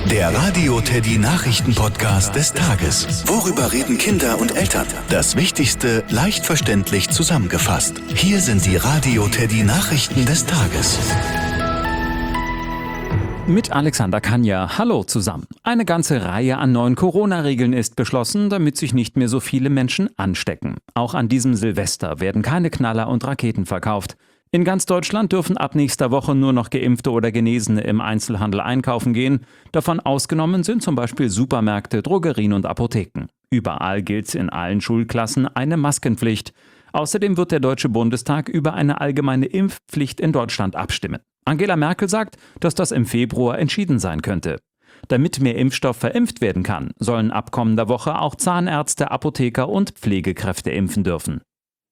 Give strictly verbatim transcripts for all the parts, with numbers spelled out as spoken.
Der Radio Teddy Nachrichten-Podcast des Tages. Worüber reden Kinder und Eltern? Das Wichtigste leicht verständlich zusammengefasst. Hier sind die Radio Teddy Nachrichten des Tages. Mit Alexander Kanja. Hallo zusammen. Eine ganze Reihe an neuen Corona-Regeln ist beschlossen, damit sich nicht mehr so viele Menschen anstecken. Auch an diesem Silvester werden keine Knaller und Raketen verkauft. In ganz Deutschland dürfen ab nächster Woche nur noch Geimpfte oder Genesene im Einzelhandel einkaufen gehen. Davon ausgenommen sind zum Beispiel Supermärkte, Drogerien und Apotheken. Überall gilt in allen Schulklassen eine Maskenpflicht. Außerdem wird der Deutsche Bundestag über eine allgemeine Impfpflicht in Deutschland abstimmen. Angela Merkel sagt, dass das im Februar entschieden sein könnte. Damit mehr Impfstoff verimpft werden kann, sollen ab kommender Woche auch Zahnärzte, Apotheker und Pflegekräfte impfen dürfen.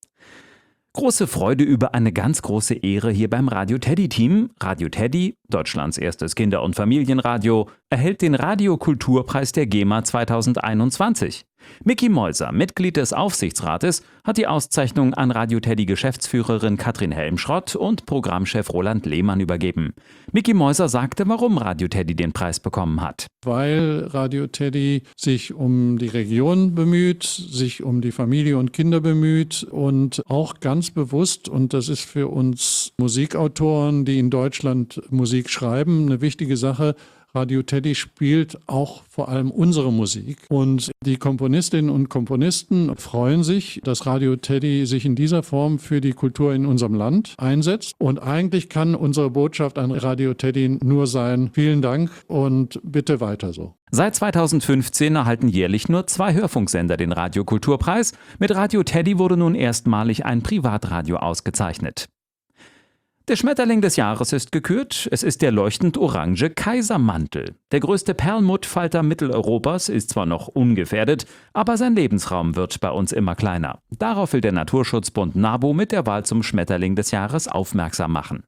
Große Freude über eine ganz große Ehre hier beim Radio Teddy Team. Radio Teddy, Deutschlands erstes Kinder- und Familienradio, erhält den Radio-Kulturpreis der GEMA zweitausendeinundzwanzig. Micky Mäuser, Mitglied des Aufsichtsrates, hat die Auszeichnung an Radio Teddy Geschäftsführerin Katrin Helmschrott und Programmchef Roland Lehmann übergeben. Micky Mäuser sagte, warum Radio Teddy den Preis bekommen hat. Weil Radio Teddy sich um die Region bemüht, sich um die Familie und Kinder bemüht und auch ganz bewusst, und das ist für uns Musikautoren, die in Deutschland Musik schreiben, eine wichtige Sache, Radio Teddy spielt auch vor allem unsere Musik. Und die Komponistinnen und Komponisten freuen sich, dass Radio Teddy sich in dieser Form für die Kultur in unserem Land einsetzt. Und eigentlich kann unsere Botschaft an Radio Teddy nur sein: Vielen Dank und bitte weiter so. Seit zweitausendfünfzehn erhalten jährlich nur zwei Hörfunksender den Radio-Kulturpreis. Mit Radio Teddy wurde nun erstmalig ein Privatradio ausgezeichnet. Der Schmetterling des Jahres ist gekürt. Es ist der leuchtend orange Kaisermantel. Der größte Perlmuttfalter Mitteleuropas ist zwar noch ungefährdet, aber sein Lebensraum wird bei uns immer kleiner. Darauf will der Naturschutzbund NABU mit der Wahl zum Schmetterling des Jahres aufmerksam machen.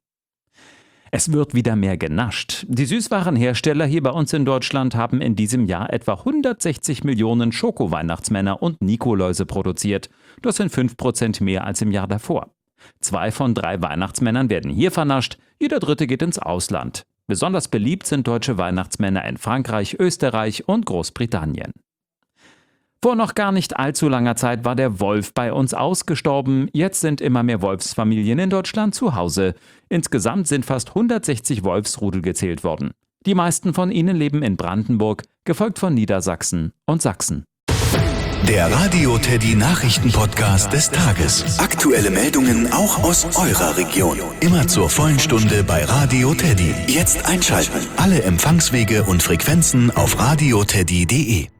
Es wird wieder mehr genascht. Die Süßwarenhersteller hier bei uns in Deutschland haben in diesem Jahr etwa hundertsechzig Millionen Schoko-Weihnachtsmänner und Nikoläuse produziert. Das sind fünf Prozent mehr als im Jahr davor. Zwei von drei Weihnachtsmännern werden hier vernascht, jeder dritte geht ins Ausland. Besonders beliebt sind deutsche Weihnachtsmänner in Frankreich, Österreich und Großbritannien. Vor noch gar nicht allzu langer Zeit war der Wolf bei uns ausgestorben. Jetzt sind immer mehr Wolfsfamilien in Deutschland zu Hause. Insgesamt sind fast hundertsechzig Wolfsrudel gezählt worden. Die meisten von ihnen leben in Brandenburg, gefolgt von Niedersachsen und Sachsen. Der Radio Teddy Nachrichten-Podcast des Tages. Aktuelle Meldungen auch aus eurer Region. Immer zur vollen Stunde bei Radio Teddy. Jetzt einschalten. Alle Empfangswege und Frequenzen auf radio teddy punkt de.